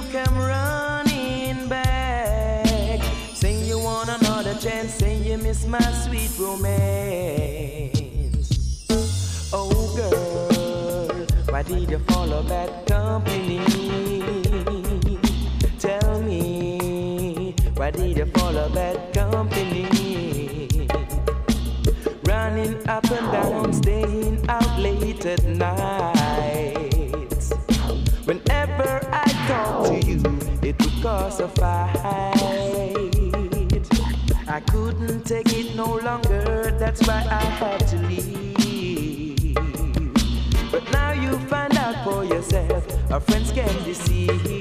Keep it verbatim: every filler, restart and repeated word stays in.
come running back, saying you want another chance, saying you miss my sweet romance. Oh girl, why did you follow bad company? Tell me, why did you follow bad company? Running up and down, staying out late at night. Whenever I talk to you, it would cause a fight. I couldn't take it no longer, that's why I had to leave. But now you find out for yourself, our friends can deceive.